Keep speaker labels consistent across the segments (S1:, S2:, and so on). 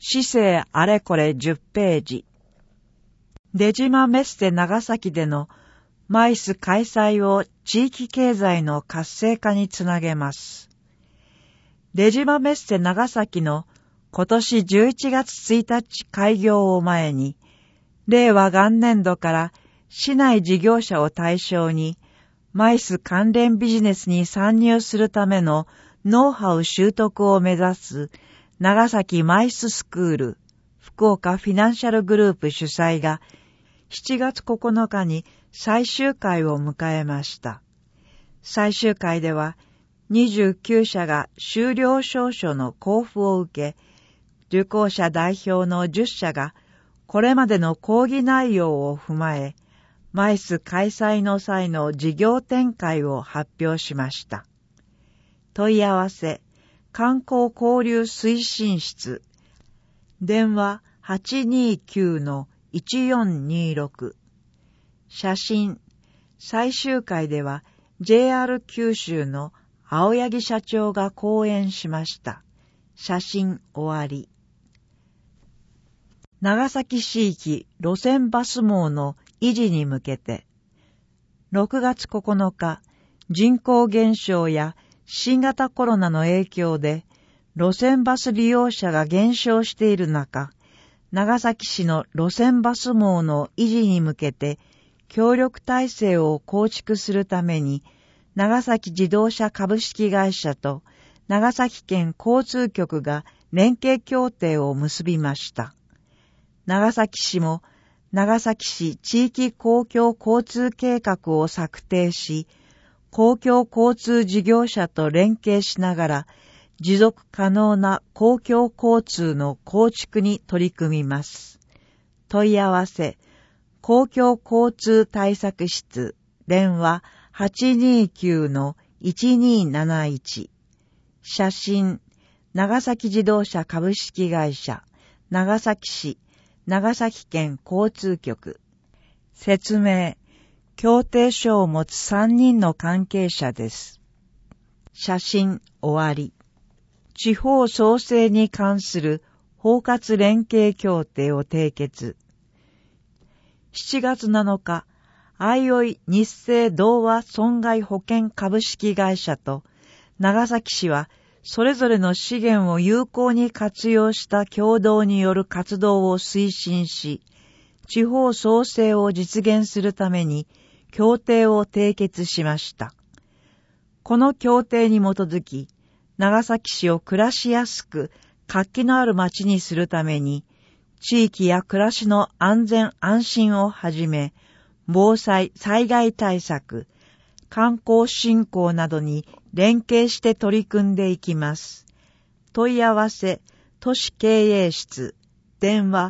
S1: 市政あれこれ10ページ。出島メッセ長崎でのマイス開催を地域経済の活性化につなげます。出島メッセ長崎の今年11月1日開業を前に、令和元年度から市内事業者を対象に、マイス関連ビジネスに参入するためのノウハウ習得を目指す長崎マイススクール福岡フィナンシャルグループ主催が7月9日に最終回を迎えました。最終回では29社が修了証書の交付を受け、受講者代表の10社がこれまでの講義内容を踏まえ、マイス開催の際の事業展開を発表しました。問い合わせ、観光交流推進室、電話 829-1426、写真、最終回では JR 九州の青柳社長が講演しました。写真終わり。長崎市域路線バス網の維持に向けて、6月9日、人口減少や新型コロナの影響で路線バス利用者が減少している中、長崎市の路線バス網の維持に向けて協力体制を構築するために、長崎自動車株式会社と長崎県交通局が連携協定を結びました。長崎市も長崎市地域公共交通計画を策定し、公共交通事業者と連携しながら持続可能な公共交通の構築に取り組みます。問い合わせ、公共交通対策室、電話 829-1271、写真、長崎自動車株式会社、長崎市、長崎県交通局。説明、協定書を持つ3人の関係者です。写真終わり。地方創生に関する包括連携協定を締結。7月7日、相生日清同和損害保険株式会社と長崎市はそれぞれの資源を有効に活用した共同による活動を推進し、地方創生を実現するために協定を締結しました。この協定に基づき、長崎市を暮らしやすく活気のある街にするために、地域や暮らしの安全安心をはじめ、防災・災害対策、観光振興などに連携して取り組んでいきます。問い合わせ、都市経営室、電話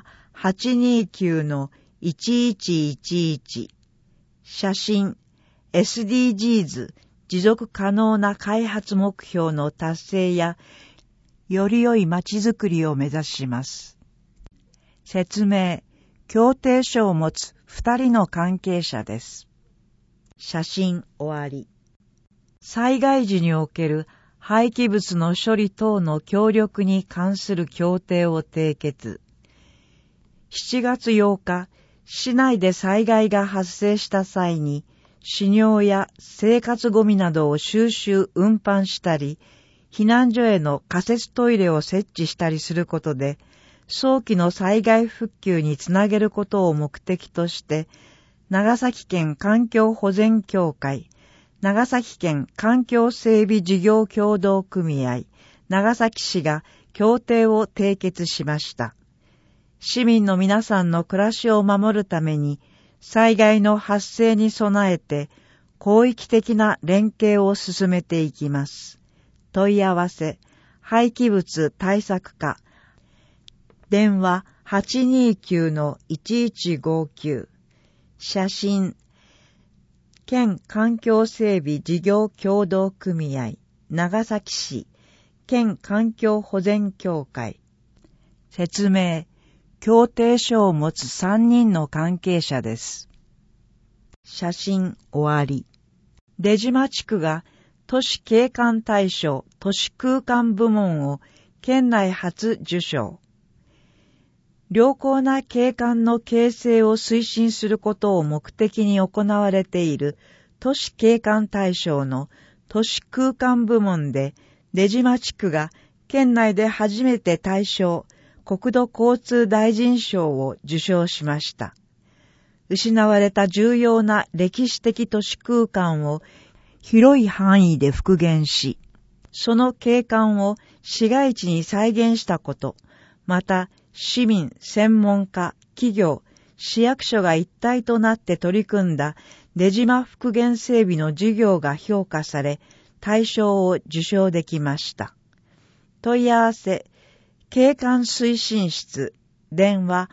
S1: 829-1111、写真、SDGs 持続可能な開発目標の達成や、より良い街づくりを目指します。説明、協定書を持つ2人の関係者です。写真終わり。災害時における廃棄物の処理等の協力に関する協定を締結。7月8日、市内で災害が発生した際に、死尿や生活ゴミなどを収集・運搬したり、避難所への仮設トイレを設置したりすることで、早期の災害復旧につなげることを目的として、長崎県環境保全協会、長崎県環境整備事業協同組合、長崎市が協定を締結しました。市民の皆さんの暮らしを守るために、災害の発生に備えて、広域的な連携を進めていきます。問い合わせ、廃棄物対策課、電話 829-1159、写真、県環境整備事業協同組合、長崎市、県環境保全協会。説明、協定書を持つ3人の関係者です。写真終わり。出島地区が都市景観大賞都市空間部門を県内初受賞。 良好な景観の形成を推進することを目的に行われている都市景観大賞の都市空間部門で、出島地区が県内で初めて大賞、国土交通大臣賞を受賞しました。失われた重要な歴史的都市空間を広い範囲で復元し、その景観を市街地に再現したこと、また市民、専門家、企業、市役所が一体となって取り組んだ出島復元整備の事業が評価され、大賞を受賞できました。問い合わせ、景観推進室、電話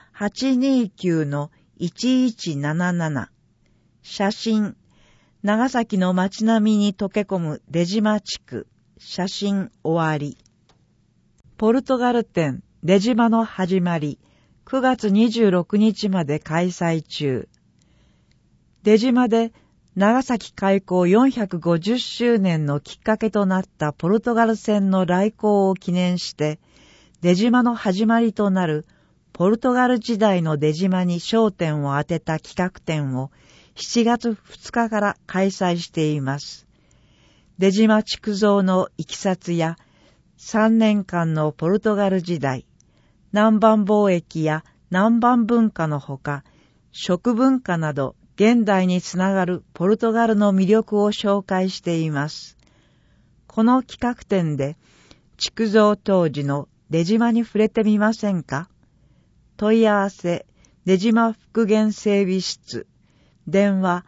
S1: 829-1177。写真、長崎の街並みに溶け込む出島地区。写真終わり。ポルトガル展、出島の始まり、9月26日まで開催中。出島で長崎開港450周年のきっかけとなったポルトガル船の来航を記念して、出島の始まりとなるポルトガル時代の出島に焦点を当てた企画展を7月2日から開催しています。出島築造のいきさつや3年間のポルトガル時代、南蛮貿易や南蛮文化のほか、食文化など現代につながるポルトガルの魅力を紹介しています。この企画展で築造当時の出島に触れてみませんか？問い合わせ、出島復元整備室、電話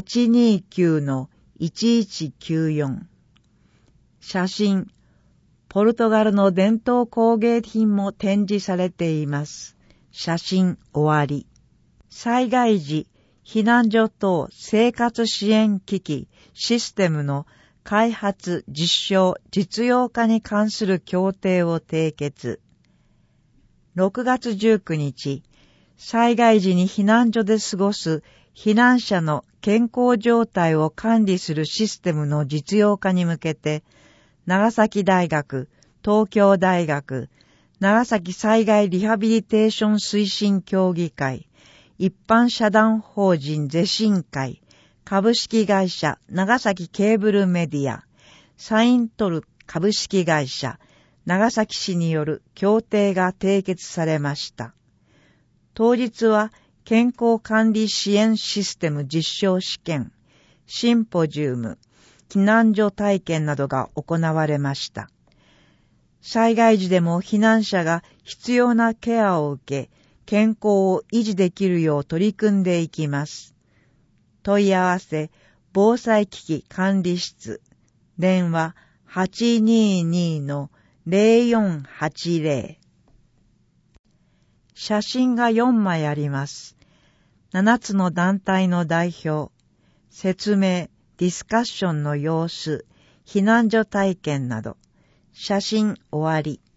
S1: 829-1194。写真、ポルトガルの伝統工芸品も展示されています。写真終わり。災害時、避難所等生活支援機器、システムの開発、実証、実用化に関する協定を締結。6月19日、災害時に避難所で過ごす避難者の健康状態を管理するシステムの実用化に向けて、長崎大学、東京大学、長崎災害リハビリテーション推進協議会、一般社団法人ゼシン会、株式会社長崎ケーブルメディア、サイントル株式会社、長崎市による協定が締結されました。当日は健康管理支援システム実証試験、シンポジウム、避難所体験などが行われました。災害時でも避難者が必要なケアを受け、健康を維持できるよう取り組んでいきます。問い合わせ、防災機器管理室、電話 822-0480。写真が4枚あります。7つの団体の代表、説明、ディスカッションの様子、避難所体験など、写真終わり。